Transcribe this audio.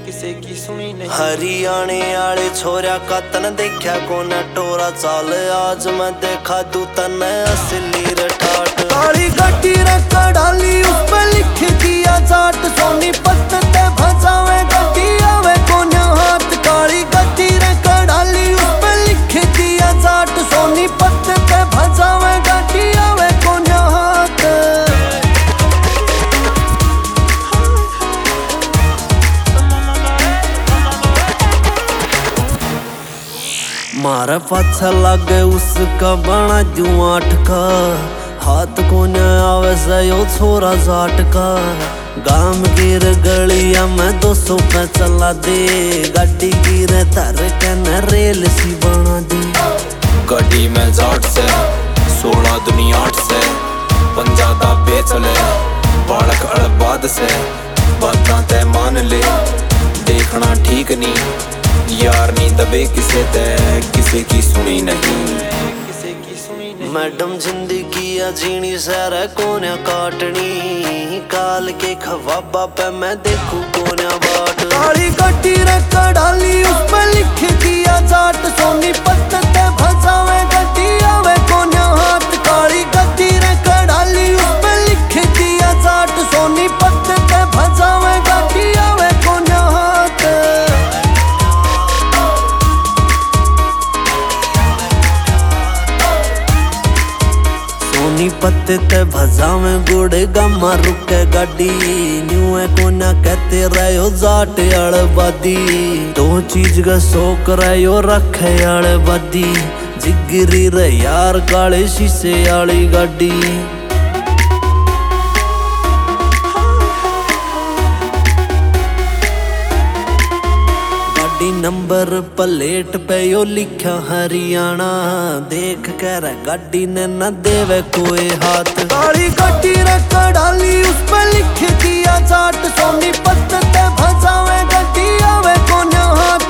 किसे की सुनी नहीं। हरियाणे आले छोरा का तन देखा कोन टोरा चाल आज मैं देखा तू तन असली रटाट। काली गड्डी रख डाली उस पे लिख दिया जाट सोनी पत्त ते भजावे गड्डी आवे कोन हाथ। काली गड्डी रख डाली उस पे लिख दिया जाट सोनी पत्त ते भजावे गड्डी आवे कोन हाथ। मारे पाछा लागे उसका बना जू 8 का हाथ को न आवे से यो छोरा जाट का। गाम गिर गलिया में 200 पे चला दे गाड़ी गिर धर के न रेल सी बना दे। गाड़ी में जाट से 16 दुनी 8 से पंजादा बेच ले बालक अड़बाद से बातां ते मान ले देखना ठीक नहीं यार नी दबे किसे ते किसे की सुनी नहीं। मैडम जिंदगी या जीनी सर कोन्या काटनी काल के खवाबा पे मैं देखूं कोन्या बाट। काली गड्डी रख डाली उस पे लिख दिया जाट सोनी पत्त ते भजावे गड्डी आवे कोन्या हाथ। काली गड्डी रख डाली उस पे लिख दिया जाट सोनी पत्त ते भजावे गड्डी आवे कोन्या हाथ। सोनी पत्ते ते भजावे गुड़ गामा रुके गाड़ी न्यू है कोना कहते रहो जाट अड़बादी। दो चीज का शौक रहो रखे अड़बादी जिगरी रे यार काले शीशे आली गाड़ी। नंबर प्लेट पे यो लिखा हरियाणा देख कर गाड़ी ने न देवे कोई हाथ। काली गड्डी रख डाली उस पे लिख दिया जाट सोनी पत्त ते भजावे गड्डी आवे कोन हाथ।